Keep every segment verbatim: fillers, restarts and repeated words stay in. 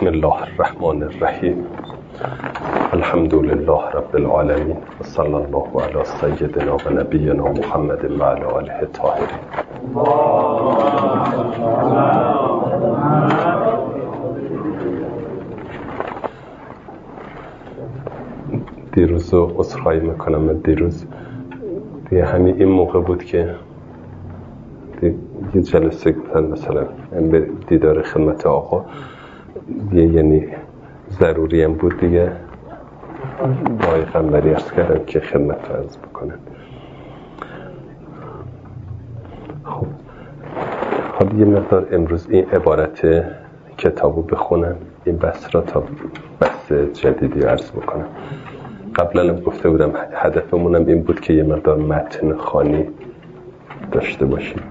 بسم الله الرحمن الرحیم. الحمد لله رب العالمین و صلی الله علی سیدنا و نبینا محمد و علی آله الطاهرین. دیروز رو عذرخواهی میکنم. دیروز دیگه همین این موقع بود که یه جلسه گفتن مثلا به دیدار خدمت آقا یه یعنی ضروری هم بود دیگه، با پیغمبری عرض کردم که خدمت عرض بکنن. خب حالا یه مقدار امروز این عبارت کتابو بخونم، این بحث را تا بحث جدیدی عرض بکنم. قبلا هم گفته بودم هدفمونم این بود که یه مقدار متن خوانی داشته باشیم.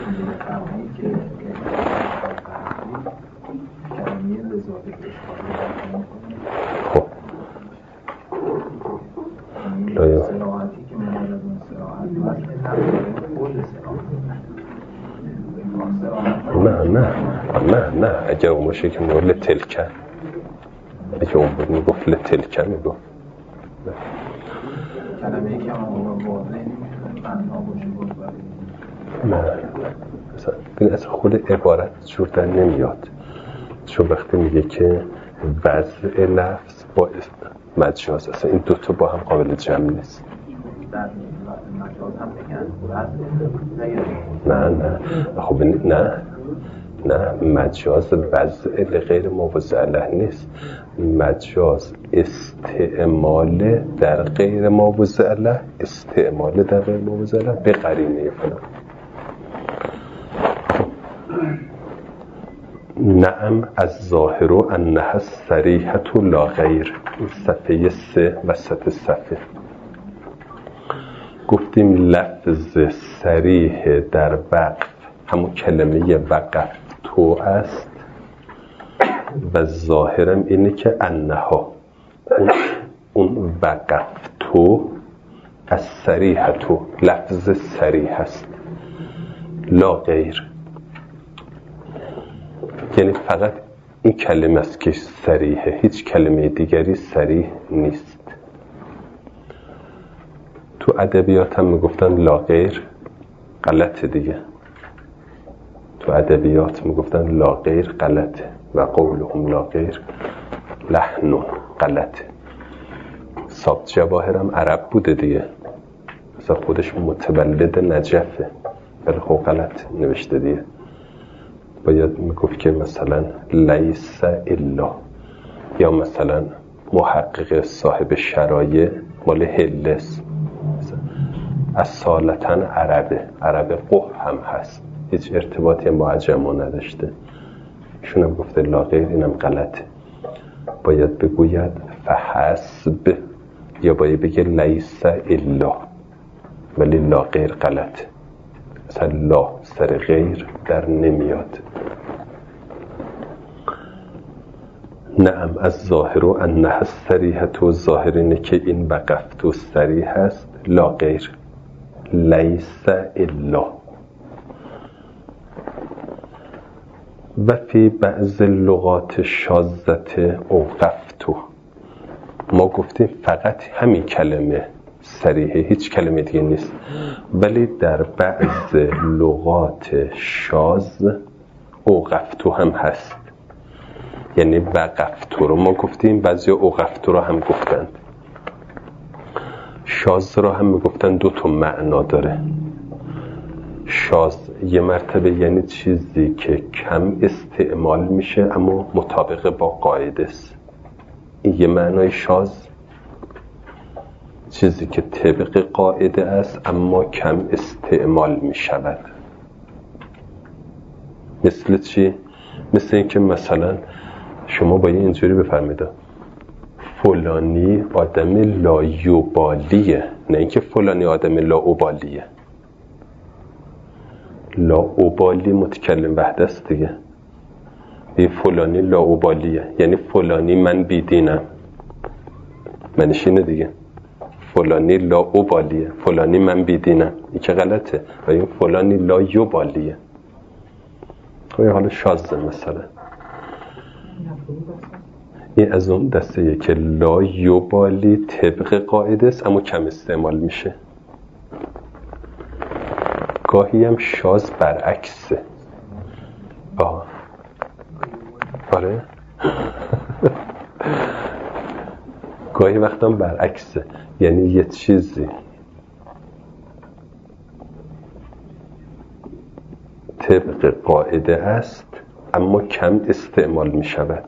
خب لایا نه نه نه نه اگر اون باشه که میگفت لتلکن، اگر اون بود میگفت لتلکن میگفت کلمه که اون واضح معنا باشه. نه مثلا ببین اصلا خود عبارت جور در نمیاد، چون وقتی میگه که وضع لفظ با مجاز، اصلا این دوتا با هم قابل جمع نیست. نه نه خب نه نه مجاز وضع غیر موضع له نیست، مجاز استعمال در غیر موضع له، استعمال در غیر موضع له به قرینه فلان. نعم از ظاهر انها صریحة لا غیر. این صفحه سه وسط صفحه گفتیم لفظ صریح در وقف همون کلمه وقف تو است و ظاهرم اینه که انها اون, اون وقف تو از صریح تو لفظ صریح است لا غیر، یعنی فقط این کلمه است که صریحه، هیچ کلمه دیگری صریح نیست. تو ادبیات هم میگفتن لا غیر غلطه دیگه، تو ادبیات میگفتن لا غیر غلطه و قولهم لا غیر لحن غلطه. سابت جواهر هم عرب بوده دیگه، مثلا خودش متولد نجفه ولی خب غلط نوشته دیگه. باید میگفت که مثلا لیس الا، یا مثلا محقق صاحب شرایع مال هلس اصالتا عربه، عربه قح هم هست، هیچ ارتباطی هم با عجم نداشته. ایشون هم گفته لا غیر، اینم غلطه. باید بگوید فحسب، یا باید بگه لیس الا، ولی لا غیر غلطه. مثلا لا سر غیر در نمیاد. نعم از ظاهر و انها صریحة و ظاهر اینه که این وقفت و صریح است لا غیر لیس الا. و فی بعض لغات شاذت اوقفت، ما گفتیم فقط همین کلمه صریحه، هیچ کلمه دیگه نیست، ولی در بعض لغات شاذ اوقفتو هم هست، یعنی وقفتو رو ما گفتیم، بعضی اوقفتو رو هم گفتن. شاذ رو هم میگفتن دو تا معنا داره. شاذ یه مرتبه یعنی چیزی که کم استعمال میشه اما مطابق با قاعده است، این یه معنای شاذ. چیزی که طبق قاعده است اما کم استعمال می شود. مثل چی؟ مثل این که مثلا شما باید اینجوری بفرمایید فلانی آدم لایوبالیه، نه اینکه فلانی آدم لاوبالیه. لاوبالی متکلم وحده است دیگه. این فلانی لاوبالیه یعنی فلانی من بیدینم، منش اینه دیگه. فلانی لا اوبالیه، فلانی من بیدینم، این که غلطه. و این فلانی لا یوبالیه. خب حالا شاذه مثلا این از اون دسته که لا یبالی طبق قاعده است اما کم استعمال میشه. گاهی هم شاذ برعکسه. آه آره گاهی وقتا برعکسه، یعنی یه چیزی طبق قاعده است اما کم استعمال می شود.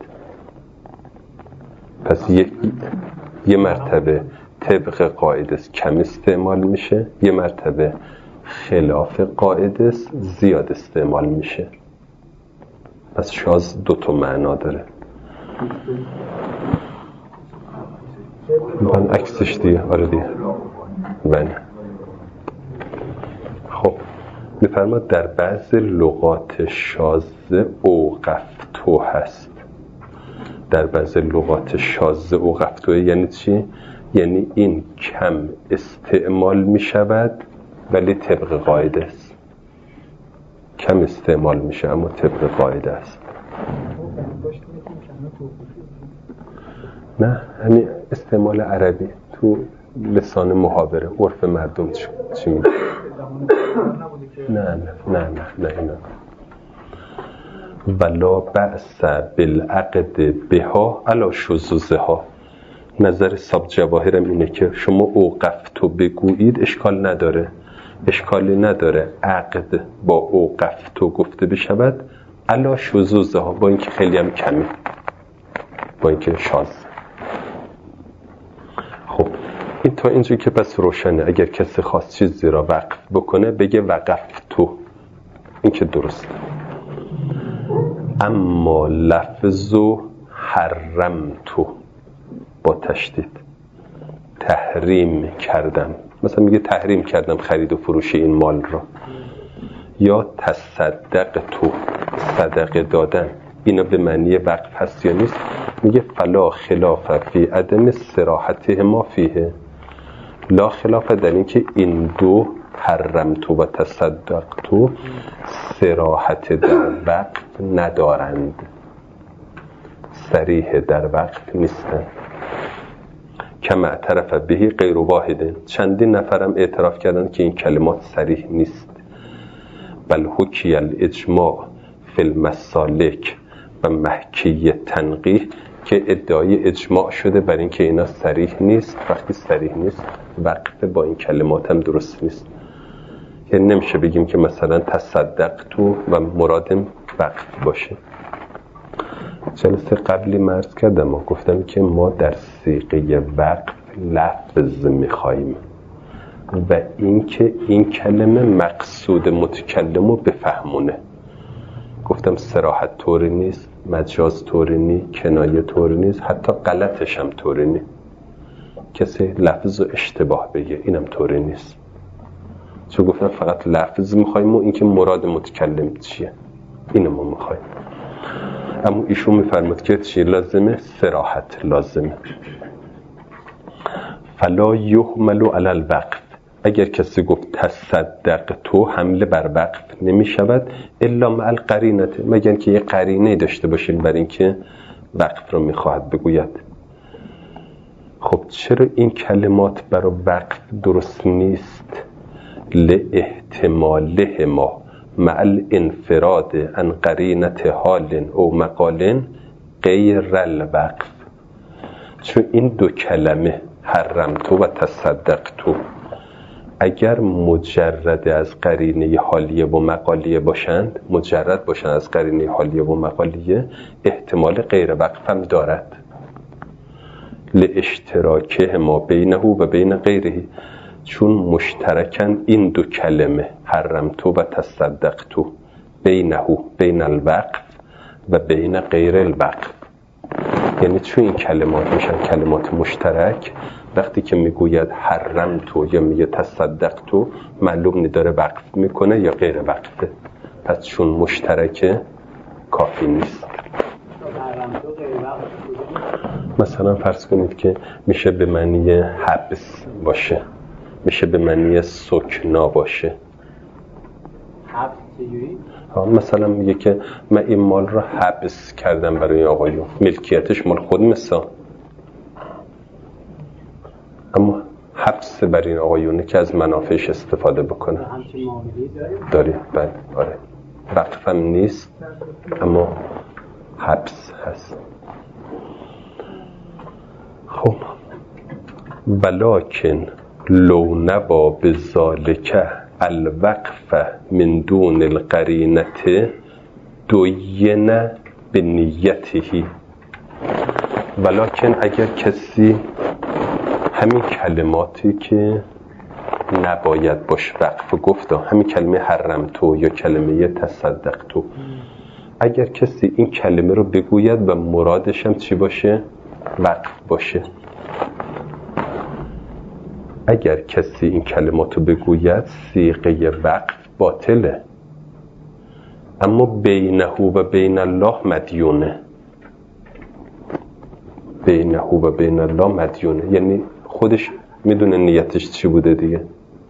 پس یه, یه مرتبه طبق قاعده است کم استعمال میشه، یه مرتبه خلاف قاعده است زیاد استعمال میشه. پس شاذ دو تا معنا داره. من عکسش دیگه آره دیگه بله. خب میفرماد در بعض لغات شاذ اوقفتو هست. در بعض لغات شاذ اوقفتو یعنی چی؟ یعنی این کم استعمال میشود ولی طبق قاعده است. کم استعمال میشه اما طبق قاعده است. نه همین استعمال عربی تو لسان محاوره عرف مردم چی میگه؟ نه نه نه نه نه اینا ولا بأس بالعقد بها علی شذوذها. نظر صاحب جواهرم اینه که شما اوقفتو بگویید اشکال نداره، اشکالی نداره عقد با اوقفتو گفته بشود علی شذوذها، با اینکه خیلی هم کمی، با اینکه شاذ. خب این تا اینجا که پس روشنه. اگر کسی خواست چیزی را وقف بکنه بگه وقفتو، این که درسته. اما لفظو حرمتو با تشدید، تحریم کردم، مثلا میگه تحریم کردم خرید و فروش این مال را. یا تصدق تو، صدقه دادن، اینا به معنی وقف هست یا نیست؟ میگه فلا خلاف فی عدم صراحته ما فیه. لا خلاف در این که این دو حرمتو و تصدقتو صراحت در وقف ندارند، صریح در وقف نیستند. کما اعترف بهی غیر واحد، چندین نفرم اعتراف کردن که این کلمات صریح نیست. بل حکی الاجماع فی المسالک و محکی تنقیح، که ادعای اجماع شده بر این که اینا صریح نیست. وقتی صریح نیست وقف با این کلمات هم درست نیست. یعنی نمیشه بگیم که مثلا تصدق تو و مرادم وقف باشه. جلسه قبلی مرز کردم و گفتم که ما در صیغه وقف لفظ میخواییم و اینکه این کلمه مقصود متکلمو بفهمونه. گفتم صراحت طوری نیست، مجاز طوری نیست، کنایه طوری نیست، حتی غلطش هم طوری نیست. کسی لفظ رو اشتباه بگه اینم طوری نیست. چون گفتم فقط لفظ میخواییم و اینکه مراد متکلم چیه اینو ما میخواییم. اما ایشون میفرماد که چی لازمه؟ صراحت لازمه. فلا یحمل علی الوقف، اگر کسی گفت تصدق تو حمله بر وقف نمی شود الا مع القرینه، مگر که یه قرینه داشته باشیم بر اینکه وقف رو میخواهد بگوید. خب چرا این کلمات برای وقف درست نیست؟ لاحتماله ما مع الانفراد عن قرینه حال او مقال غیر الوقف. چون این دو کلمه حرمتو و تصدقتو اگر مجرد از قرینه حالیه و مقالیه باشند، مجرد باشند از قرینه حالیه و مقالیه، احتمال غیر وقف هم دارد. لاشتراکه ما بینه و بین غیره، چون مشترکن این دو کلمه حرمتو و تصدقتو بینه بین الوقف و بین غیر الوقف. یعنی چون این کلمات میشن کلمات مشترک، وقتی که میگوید حرمتو یا میگه تصدقتو معلوم نداره وقف میکنه یا غیر وقفه. پس چون مشترکه کافی نیست. مثلا فرض کنید که میشه به معنی حبس باشه، میشه به معنی سکنا باشه. حبس چجوری؟ مثلا میگه که من این مال رو حبس کردم برای آقایون، ملکیتش مال خود مثلا، اما حبس بر این آقایونه که از منافعش استفاده بکنه. همچین معاملی داریم؟ داریم، بله. آره وقفم نیست اما حبس هست. خب ولکن لو نبا بذالک الوقف من دون القرینت دوین به نیته. ولکن اگر کسی همین کلماتی که نباید باش وقف گفت، همین کلمه حرم تو یا کلمه تصدق تو، اگر کسی این کلمه رو بگوید و مرادش هم چی باشه؟ وقف باشه. اگر کسی این کلماتو بگوید صیغه وقف باطله، اما بینه و بین الله مدیونه. بینه و بین الله مدیونه یعنی خودش میدونه نیتش چی بوده دیگه.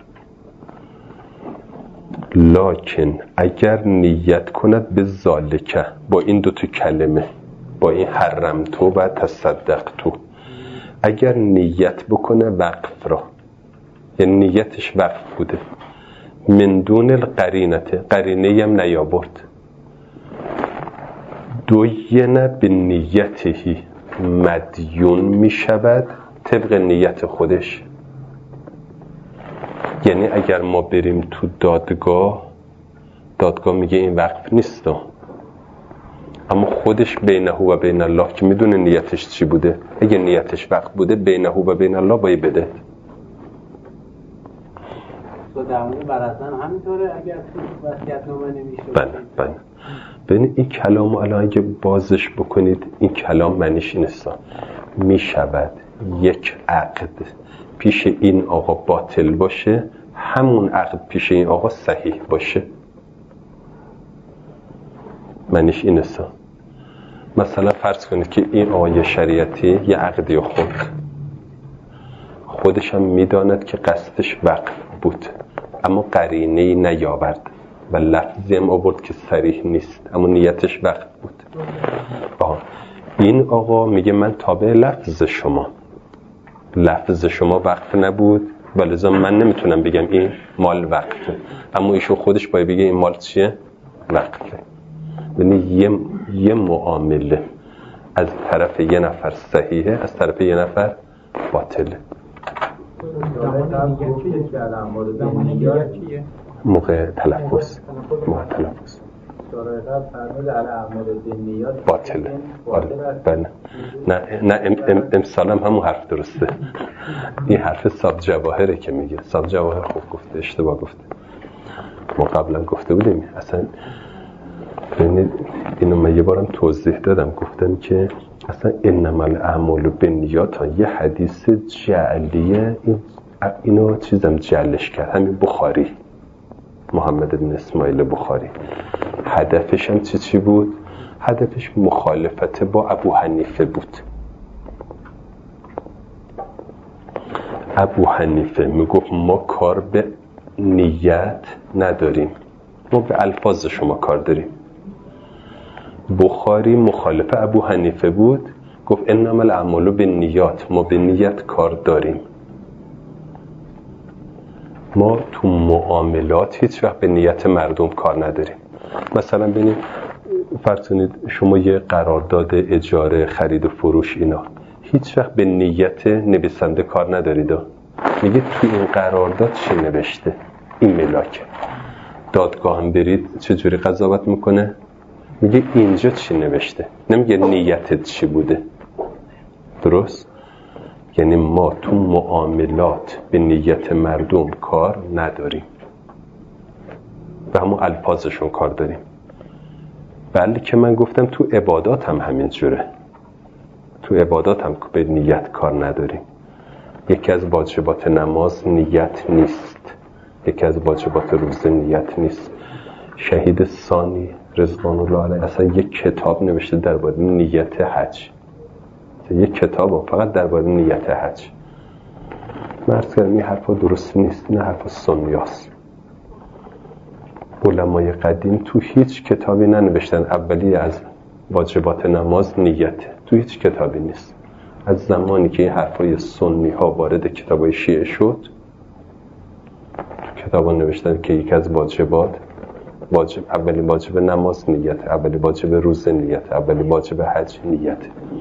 لکن اگر نیت کند به ذالکه، با این دوتا کلمه، با این حرم تو و تصدق تو، اگر نیت بکنه وقف را، یعنی نیتش وقف بوده، من دون القرینت، قرینه هم نیاورد، دوینه به نیتهی، مدیون می شود طبق نیت خودش. یعنی اگر ما بریم تو دادگاه، دادگاه میگه این وقف نیست، اما خودش بینه و بین الله که میدونه نیتش چی بوده، اگه نیتش وقف بوده بینه و بین الله باید بده. تو در مورد برزن همینطوره اگر تو وصیت‌نامه نمیشه؟ بله بله. ببین این کلام الان اگه بازش بکنید، این کلام معنیش این است می شود یک عقد پیش این آقا باطل باشه، همون عقد پیش این آقا صحیح باشه. معنیش این است. مثلا فرض کنید که این آقای شریعتی یه عقدی خورد، خودش هم میداند که قصدش وقف بود، اما قرینه‌ای نیاورد و لفظی هم آورد که صریح نیست، اما نیتش وقف بود. آه. این آقا میگه من تابع لفظ شما، لفظ شما وقف نبود و لذا من نمیتونم بگم این مال وقفه، اما ایشون خودش باید بگه این مال چیه؟ وقفه. یعنی یه, یه معامله از طرف یه نفر صحیحه، از طرف یه نفر باطله. موقع تلفظ موقع تلفظ باطله. بله. نه نه ام ام امسال هم همون حرف درسته. این حرف صاحب جواهره که میگه. صاحب جواهر خوب گفته، اشتباه گفته. ما قبلا گفته بودیم اصلا ببینید اینو من یه بارم توضیح دادم، گفتم که اصلا انما الاعمال بالنیات یه حدیث جعلیه، این اینو چیزم جعلش کرد همین بخاری، محمد بن اسماعیل بخاری. هدفش هم چی چی بود؟ هدفش مخالفت با ابو حنیفه بود. ابو حنیفه میگفت ما کار به نیت نداریم، ما به الفاظ شما کار داریم. بخاری مخالف ابو حنیفه بود، گفت انما الاعمال بالنیات، ما به نیت کار داریم. ما تو معاملات هیچ وقت به نیت مردم کار نداریم. مثلا ببینید فرض کنید شما یه قرارداد اجاره خرید و فروش اینا، هیچ وقت به نیت نویسنده کار ندارید. میگه تو این قرارداد چی نوشته؟ این ملاک. دادگاه هم برید چجوری قضاوت میکنه؟ میگه اینجا چی نوشته، نمیگه نیتت چی بوده. درست؟ یعنی ما تو معاملات به نیت مردم کار نداریم، به همون الفاظشون کار داریم. بله که من گفتم تو عبادات هم همین جوره، تو عبادات هم به نیت کار نداریم. یکی از واجبات نماز نیت نیست، یکی از واجبات روزه نیت نیست. شهید ثانی رضوان الله علیه اصلا یک کتاب نوشته درباره نیت حج، یک کتاب فقط درباره نیت حج. مرز کردم این حرفا درست نیست، نه حرفا سنی هست. علمای قدیم تو هیچ کتابی ننوشتن اولی از واجبات نماز نیته، تو هیچ کتابی نیست. از زمانی که این حرفای سنی ها وارد کتابای شیعه شد تو کتابا نوشتن که یکی از واجبات واجب اولی واجب نماز نیت، اولی واجب روزه نیت، اولی واجب حج نیت.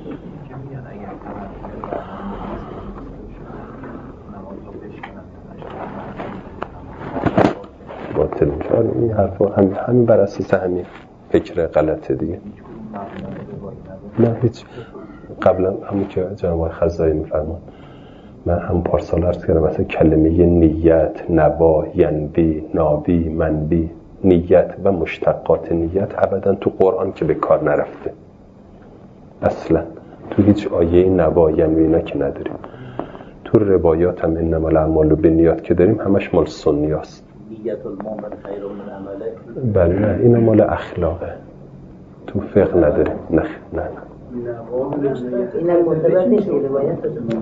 باطل میشه. این حرفا هم همین بر اساس همین فکر غلطه دیگه. نه هیچ. قبلا همون که جناب آقای خزایی میفرمان، من هم پارسال عرض کردم مثلا کلمه نیت، نوا، ینوی، ناوی، منوی، نیت و مشتقات نیت ابدا تو قرآن که به کار نرفته اصلا. تو هیچ آیه نوا، ینوی اینا که نداریم. تو روایات هم انما الاعمال بالنیات که داریم همش مال سنی هست. نیت المؤمن خیر من عمله. بله اینا مال اخلاقه، تو فقه نداریم. نه نه نه این المعتبر نیست روایت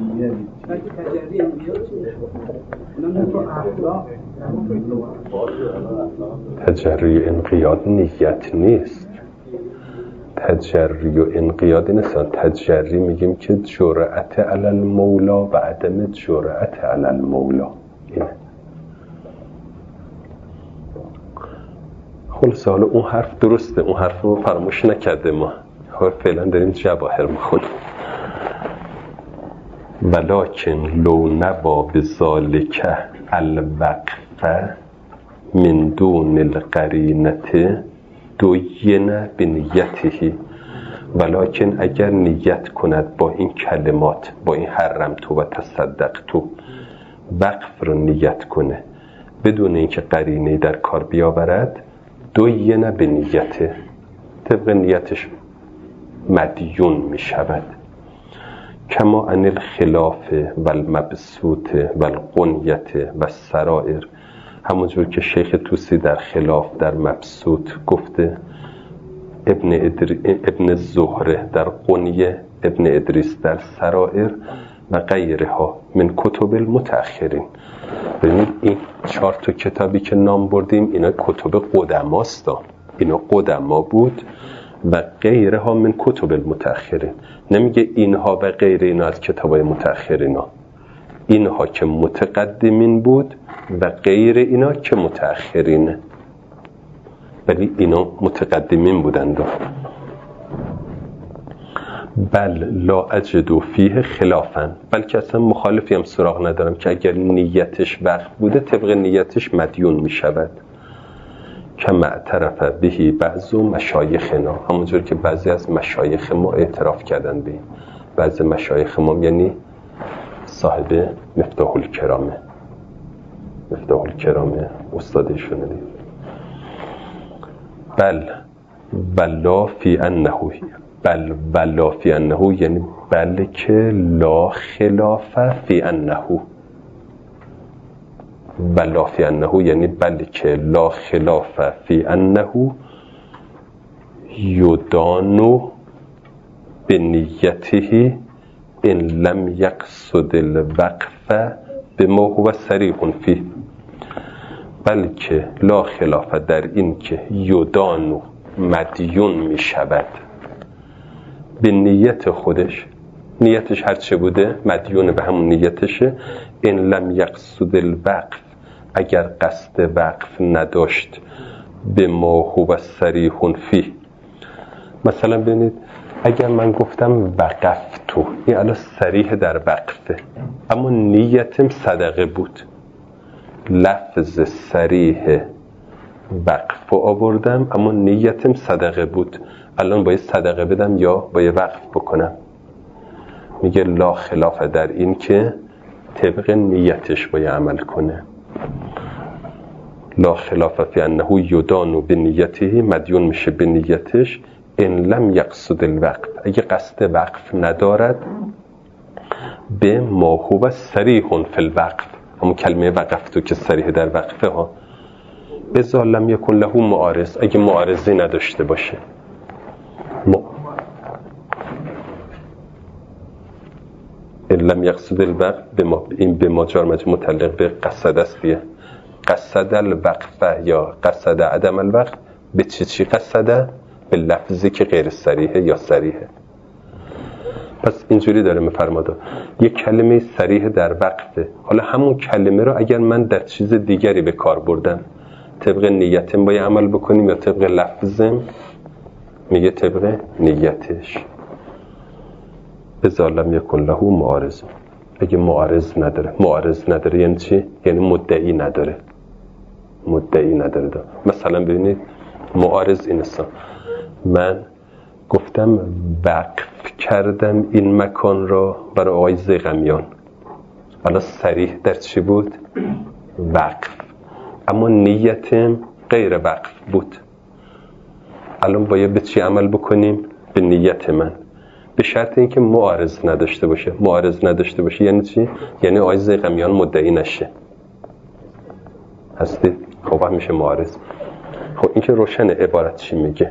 تجری انقیاد نیت نیست. تجری و انقیاد نیست. تجری میگیم که جرأت علی المولا و عدم جرأت علی المولا. اینه. خلاصه حالا اون حرف درسته، اون حرف رو فراموش نکرده ما. فعلا داریم جواهر میخونیم. ولکن لو نبا بذالک الوقف من دون القرینه دوین بنیته. ولکن اگر نیت کند با این کلمات، با این حرم تو و تصدق تو، وقف رو نیت کنه بدون اینکه قرینه در کار بیاورد، دوین بنیته، طبق نیتش مدیون می شود. کما ان الخلاف و المبسوط و القنیت و سرائر، همونجور که شیخ توسی در خلاف در مبسوط گفته، ابن, ادر... ابن زهره در قنیه، ابن ادریس در سرائر و غیرها من کتب المتأخرین. ببینید این چهار تا کتابی که نام بردیم اینا کتب قدماست، اینا قدما بود و غیرها من کتب المتأخرین. نمیگه اینها و غیر اینا از کتابای متأخرین ها. اینها که متقدمین بود و غیر اینا که متأخرینه، ولی اینا متقدمین بودند. بل لا اجد فیه خلافا، بلکه اصلا مخالفی هم سراغ ندارم که اگر نیتش وقف بوده طبق نیتش مدیون می شود. کما اعترف بهی بعض مشایخنا، همونجور که بعضی از مشایخ ما اعتراف کردن به این. بعضی مشایخ ما یعنی صاحب مفتاح الکرامه، مفتاح الکرامه استادشونه دید. بل ولا فی انه، بل ولا فی انه یعنی بلکه لا خلاف فی انه، ولا فی انه یعنی بلکه لا خلاف فی انه یدانو بنیته ان لم یقصد الوقف بما هو صریح فیه. بلکه لا خلاف در این که یدانو مدیون می شود به نیت خودش، نیتش هرچه بوده مدیون به همون نیتشه. ان لم یقصد الوقف، اگر قصد وقف نداشت، به ما هو صریح فیه. مثلا ببینید اگر من گفتم وقفتو، این الان صریح در وقفه اما نیتم صدقه بود، لفظ صریح وقف آوردم اما نیتم صدقه بود، الان باید صدقه بدم یا باید وقف بکنم؟ میگه لا خلاف در این که طبق نیتش باید عمل کنه. لا خلاف فی انه یدانو به نیته، مدیون میشه به نیتش. ان لم یقصد الوقف، اگه قصد وقف ندارد، به ما هو صریح فی الوقف، همون کلمه وقفتو که صریح در وقفه ها. اذا لم یکن له معارض، اگه معارضی نداشته باشه. م... ان لم یقصد الوقف به ما، این به ما جار مجرور متعلق به قصد است دیگه. قصد الوقفه یا قصد عدم الوقف به چی چی قصده؟ به لفظی که غیر صریحه یا صریحه. پس اینجوری داره میفرماده یک کلمه صریح در وقفه، حالا همون کلمه رو اگر من در چیز دیگری به کار بردم طبق نیتم باید عمل بکنیم یا طبق لفظم؟ میگه طبق نیتش. اذا لم یکن له معارض، اگه معارض نداره. معارض نداره یعنی چی؟ یعنی مدعی نداره. مدعی نداره دا. مثلا ببینید معارض این است، من گفتم وقف کردم این مکان را برای آقای زیغمیان، حالا صریح در چی بود؟ وقف، اما نیتم غیر وقف بود. الان باید به چی عمل بکنیم؟ به نیت من، به شرط اینکه معارض نداشته باشه. معارض نداشته باشه یعنی چی؟ یعنی آقای زیغمیان مدعی نشه. هستید؟ خب هم میشه معارض. خب این که روشن عبارت چی میگه؟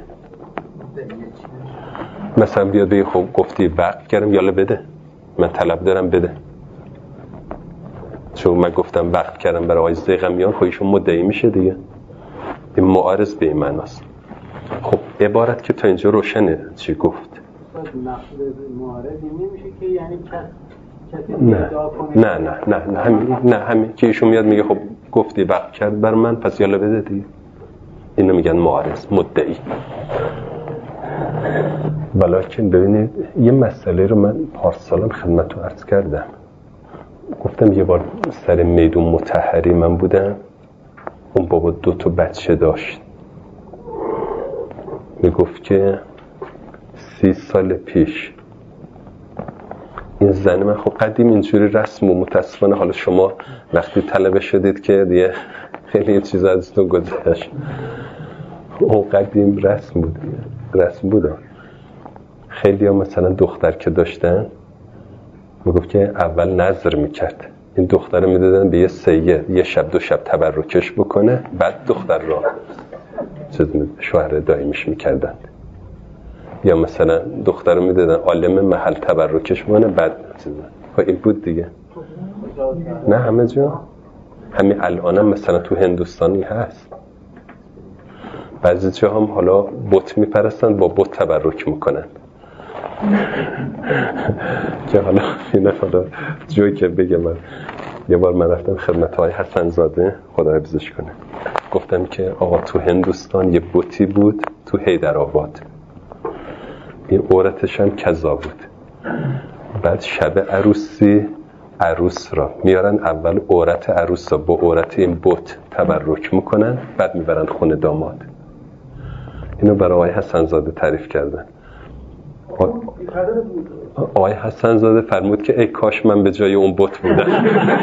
مثلا بیاد بگه خب گفتی وقف کردم، یالا بده، من طلب دارم بده. چون من گفتم وقف کردم برای آقای زیغمیان، خب ایشون مدعی میشه دیگه. این معارض به این معناست. خب عبارت که تا اینجا روشنه چی گفت؟ مقصود معارضی نمیشه که یعنی کسی نه نه نه نه نه همین نه همین که ایشون میاد میگه خب گفتی وقف کرد بر من، پس یالا بده دیگه. اینو میگن معارض، مدعی. ولیکن ببینید یه مسئله رو من پارسالم خدمتتون عرض کردم، گفتم یه بار سر میدون مطهری من بودم، اون بابا دو تا بچه داشت، میگفت که سی سال پیش این زن من، خب قدیم اینجوری رسم و متاسفانه حالا شما وقتی طلبه شدید که دیگه خیلی چیزا ازتون گذشت، اون قدیم رسم بود رسم بود خیلی ها مثلا دختر که داشتن میگفت که اول نظر میکرد، این دختر رو میدادن به یه سید یه شب دو شب تبرکش بکنه، بعد دختر را چیز شوهر دایمیش میکردن. یا مثلا دختر رو میدادن عالم محل تبرکش بکنه، بعد چیز. خب این بود دیگه. نه همه جا، همین الان هم مثلا تو هندوستانی هست، بعضی جا هم حالا بت میپرستن با بت تبرک میکنن. که حالا اینه حالا جوی که بگم، من یه بار من رفتم خدمت های حسن زاده خدا حفظش کنه، گفتم که آقا تو هندوستان یه بتی بود تو حیدرآباد، این عورتش هم کذا بود. بعد شب عروسی عروس را میارن، اول عورت عروس را با عورت این بت تبرک میکنن، بعد میبرن خونه داماد. اینو برای آقای حسن زاده تعریف کردن. آقای حسن زاده فرمود که ای کاش من به جای اون بت بودم.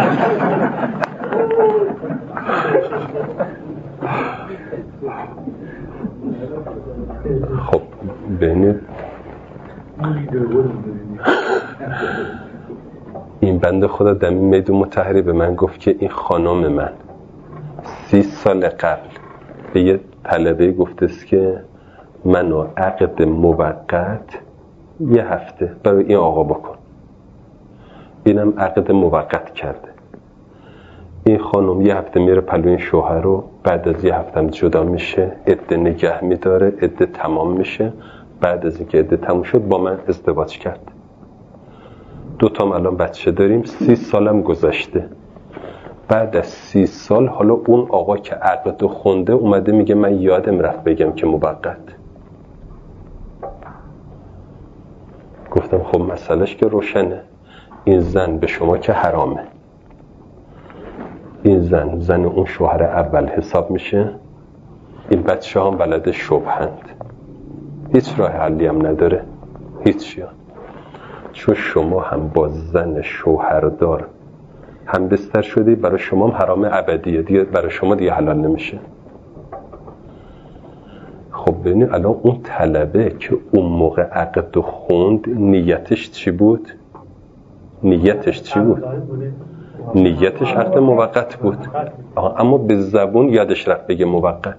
خب ببینید این بنده خدا در میدون مطهری به من گفت که این خانم من سی سال قبل به یه طلبه گفته است که منو عقد موقت یه هفته برای این آقا بکن. اینم عقد موقت کرده. این خانم یه هفته میره پلوی شوهر رو، بعد از یه هفته هم جدا میشه، عده نگه میداره، عده تمام میشه. بعد از اینکه عده تموم شد با من ازدواج کرد. دوتام الان بچه داریم، سی سالم گذشته. بعد از سی سال حالا اون آقا که عقد خونده اومده میگه من یادم رفت بگم که موقت. گفتم خب مسئلهش که روشنه، این زن به شما که حرامه، این زن زن اون شوهر اول حساب میشه، این بچه هم بلد شبهند، هیچ راه حلی هم نداره، هیچ یا چون شما هم با زن شوهردار هم بستر شدی، برای شما هم حرام ابدیه دیگه، برای شما دیگه حلال نمیشه. خب ببینید الان اون طلبه که اون موقع عقد خوند نیتش چی بود؟ نیتش چی بود؟ نیتش عقد موقت بود، اما به زبون یادش رفت بگه موقت.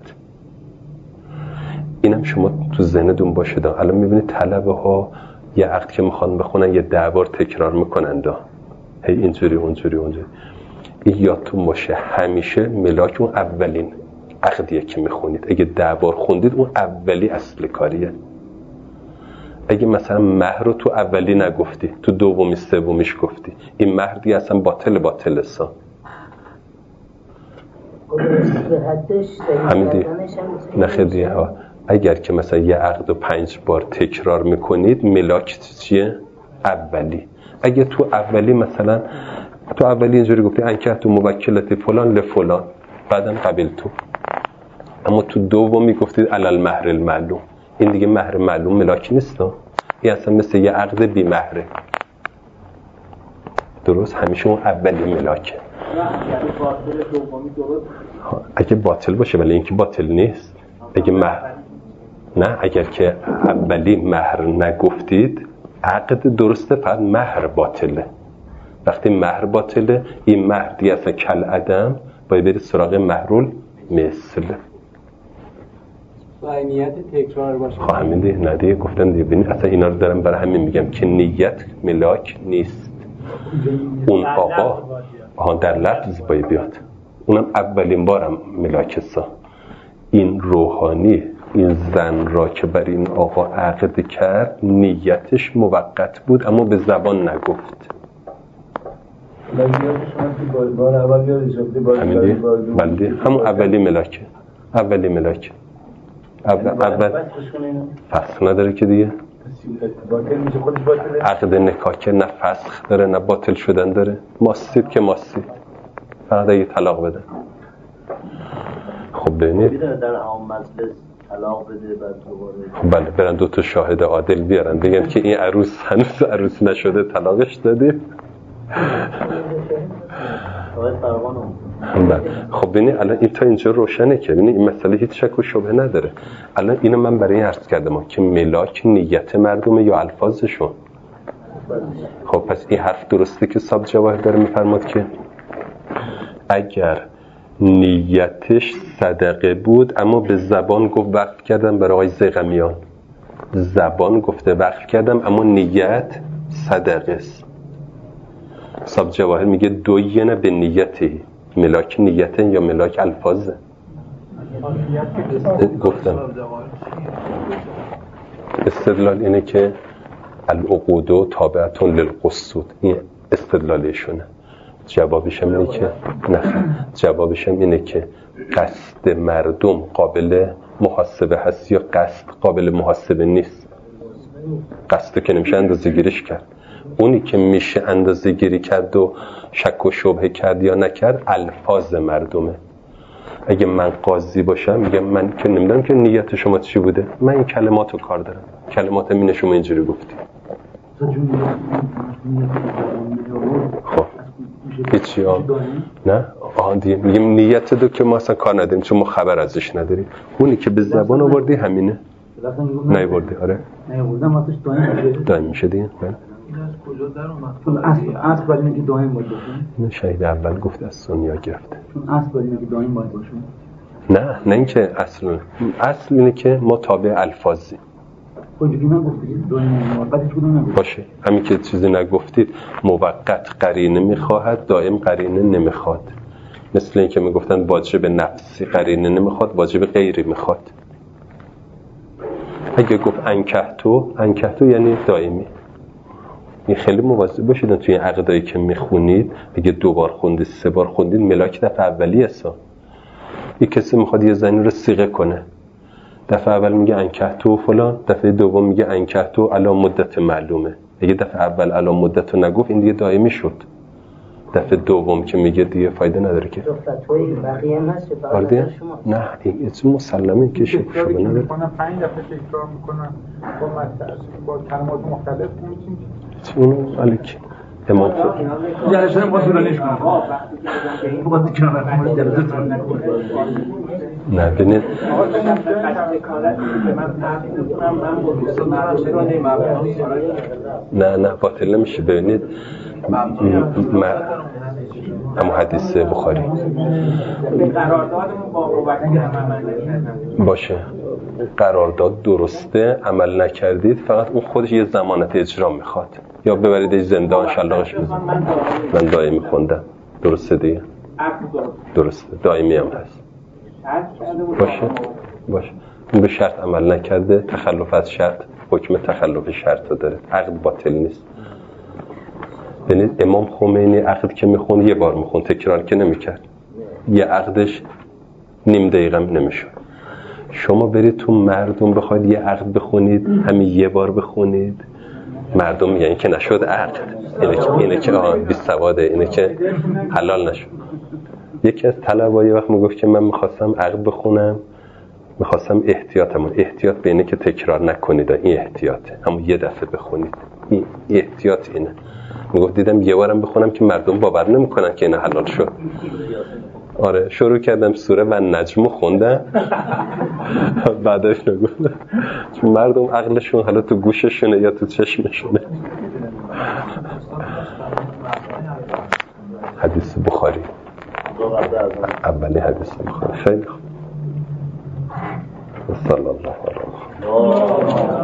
اینم شما تو ذهنتون باشه. الان میبینید طلبه ها یه عقد که میخوان بخونن یه ده بار تکرار میکنن دا، هی اینجوری اونجوری اونجوری. این یادتون باشه همیشه ملاک اون اولین عقدیه که میخونید. اگه ده بار خوندید اون اولی اصل کاریه. اگه مثلا مهر رو تو اولی نگفتی، تو دومی سومیش گفتی، این مهر دیگه اصلا باطل باطل سا. همین دیگه نخیر دیگه ها. اگر که مثلا یه عقد و پنج بار تکرار میکنید ملاک چیه؟ اولی. اگه تو اولی مثلا تو اولی اینجوری گفتی انکه تو موکلت فلان لفلان، بعدم قبیل تو، اما تو دومی گفتید علل مهر المعلوم، این دیگه مهر معلوم ملاکی نیست. این اصلا مثل یه عقد بی مهره. درست؟ همیشه اون اولی ملاکه. اگه باطل باشه، ولی اینکه باطل نیست. اگه مهر نه، اگر که اولی مهر نگفتید عقد درسته، فقط مهر باطله. وقتی مهر باطله، این مهر دیگه اصلا کل عدم، باید برید سراغ مهرول مثل. باید نیت تکرار باشه. خواهم همین دیگه ندیگه گفتن دیگه. ببینید اصلا اینا رو دارم برای همین میگم که نیت ملاک نیست. اون آقا آها در لفظ باید بیاد، اونم اولین بارم ملاکسا. این روحانی این زن را که بر این آقا عقد کرد نیتش موقت بود اما به زبان نگفت. بلدی همون اولی ملاکه. اولی ملاکه اول اول فسخ نداره که دیگه. عقد نکاح که نه فسخ داره نه باطل شدن داره. ماسید که ماسید، فقط اگه طلاق بده. خب ببینید در عام مجلس طلاق بده بعد دوباره. بله برن دو تا شاهد عادل بیارن بگن که این عروس هنوز عروس نشده طلاقش دادیم. بله. خب ببینید الان این تا اینجا روشنه که ببینید این مسئله هیچ شک و شبهه نداره. الان اینو من برای این عرض کردم که ملاک نیت مردمه یا الفاظشون. خب پس این حرف درسته که صاحب جواهر داره میفرماد که اگر نیتش صدقه بود اما به زبان گفت وقف کردم برای آقای زیغمیان، زبان گفته وقف کردم اما نیت صدقه است. صاحب جواهر میگه دوینه به نیتی، ملاک نیته یا ملاک الفاظه. گفتم استدلال اینه که العقود تابعتون للقصود، این استدلالشونه. جوابش هم اینه که نه، جوابش هم اینه که قصد مردم قابل محاسبه هست یا قصد قابل محاسبه نیست. قصد که نمیشه اندازه گیریش کرد. اونی که میشه اندازه گیری کرد و شک و شبهه کرد یا نکرد الفاظ مردمه. اگه من قاضی باشم میگم من که نمیدونم که نیت شما چی بوده، من این کلمات رو کار دارم، کلمات مینه شما اینجوری گفتی. خب هیچی آن نه آن دیگه میگیم نیت دو که ما اصلا کار نداریم چون ما خبر ازش نداریم. اونی که به زبان آوردی همینه. نیاوردی آره نیاوردم واسش دائم دائم میشه دیگه. کجا در اومد؟ چون اصل اصل باید اینه که دائم باید باشه. نه شاید اول گفت از سونیا گرفته. چون اصل باید اینه که دائم باید باشه. نه نه اینکه اصل اصل اینه که ما تابع الفاظی. خودی من گفتید دائم موقتش کدوم نگفت. باشه همین که چیزی نگفتید موقت قرینه میخواهد دائم قرینه نمیخواد. مثل اینکه میگفتن واجب نفسی قرینه نمیخواد واجب غیری میخواد. اگه گفت انکحتو انکحتو یعنی دائمی. این خیلی مواظب باشید توی این عقدایی که میخونید. اگه دو بار خوندید سه بار خوندید ملاک دفعه اولی هستن. یک کسی میخواد یه زنی رو صیغه کنه، دفعه اول میگه انکحتو فلان، دفعه دوم میگه انکحتو علی مدت معلومه. اگه دفعه اول علی مدت رو نگفت این دیگه دائمی شد. دفعه دوم که میگه دیگه فایده نداره که. فتوای بقیه هست آره نه این اسم مسلمه که شک شده نداره. میکنن پنج دفعه تکرار میکنن با مطلب با کلمات مختلف میگیم اون الکی امام جلسه هم باید رانش کنم باید کنم نه ببینید نه نه باطل نمیشه. ببینید اما حدیث بخاری باشه قرارداد درسته عمل نکردید فقط اون خودش یه ضمانت اجرا میخواد یا ببریدش زندان شلاقش بزن. من دائمی خوندم درسته دیگه. درسته، دائمی هم هست. باشه باشه این به شرط عمل نکرده، تخلف از شرط حکم تخلف شرط داره، عقد باطل نیست. یعنی امام خمینی عقد که میخوند یه بار میخوند، تکرار که نمیکرد، یه عقدش نیم دقیقه نمیشد. شما برید تو مردم بخواید یه عقد بخونید، همین یه بار بخونید، مردم یعنی که نشد عقد، اینه که اینه که آه بی سواده، اینه که حلال نشد. یکی از طلبایی وقت میگفت که من میخواستم عقد بخونم، میخواستم احتیاطمون احتیاط به اینه که تکرار نکنید، این احتیاطه، همون یه دفعه بخونید، این احتیاط اینه. میگفت دیدم یه بارم بخونم که مردم باور نمیکنن که این حلال شد. آره شروع کردم سوره و نجمو خوندم بعدش نگفتم چون مردم عقلشون حالا تو گوششونه یا تو چشمشونه. حدیث بخاری، اولی حدیث بخاری. خیلی خوب. صلی الله علیه و آله.